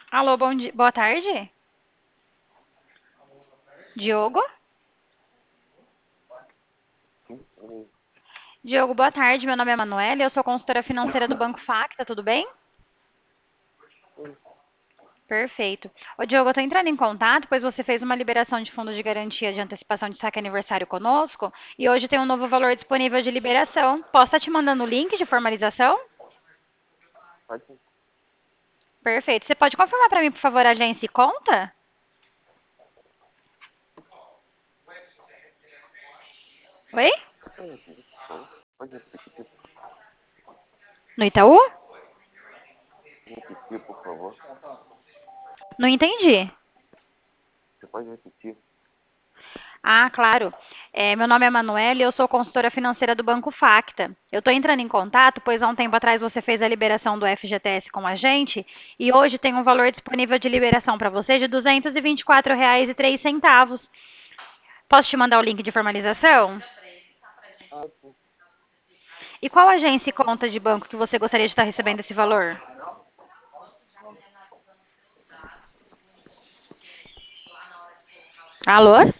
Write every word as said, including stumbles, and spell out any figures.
Alô, bom dia, boa tarde. Diogo? Sim, peraí. Diogo, boa tarde. Meu nome é Manuela e eu sou consultora financeira do Banco Facta, tudo bem? Sim, Perfeito. Ô, Diogo, eu tô entrando em contato, pois você fez uma liberação de fundo de garantia de antecipação de saque aniversário conosco e hoje tem um novo valor disponível de liberação. Posso estar te mandando o link de formalização? pode sim. Perfeito. Você pode confirmar para mim, por favor, a agência e conta? Oi? Pode repetir, pode repetir, No Itaú? repetir, por favor. Não entendi. Você pode repetir? Ah, claro. É, meu nome é Manuela e eu sou consultora financeira do Banco Facta. Eu estou entrando em contato, pois há um tempo atrás você fez a liberação do F G T S com a gente e hoje tem um valor disponível de liberação para você de duzentos e vinte e quatro reais e três centavos. Posso te mandar o link de formalização? Ah, sim. E qual agência e conta de banco que você gostaria de estar recebendo esse valor? Alô?